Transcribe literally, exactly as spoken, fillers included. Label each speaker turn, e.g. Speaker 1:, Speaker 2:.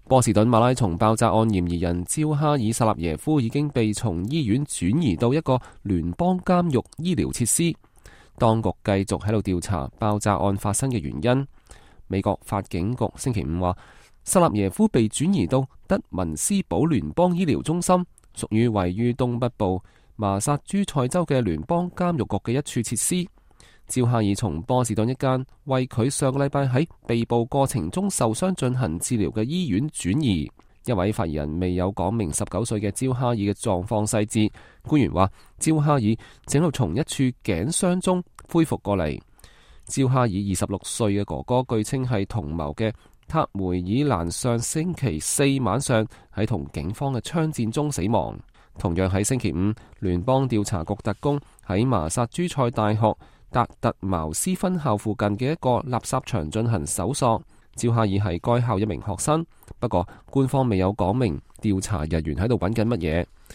Speaker 1: 波士頓馬拉松爆炸案嫌疑人焦哈爾·薩納耶夫已經被從醫院轉移到一個聯邦監獄醫療設施，當局繼續喺度調查爆炸案發生嘅原因。美國法警局星期五話，薩納耶夫被轉移到德文斯堡聯邦醫療中心，屬於位於東北部麻薩諸塞州嘅聯邦監獄局嘅一處設施。焦哈爾從波士頓一間為佢上個禮拜喺被捕過程中受傷進行治療嘅醫院轉移。一位發言人未有講明十九歲嘅焦哈爾嘅狀況細節。官員話，焦哈爾正喺度從一處頸傷中恢復過嚟。焦哈爾二十六歲嘅哥哥據稱係同謀嘅塔梅爾蘭上星期四晚上喺同警方嘅槍戰中死亡。同樣喺星期五，聯邦調查局特工喺麻薩諸塞大學達特茅斯分校附近嘅一個垃圾場進行搜索。焦哈爾係該校一名學生，不過官方未有講明調查人員喺度揾緊乜嘢。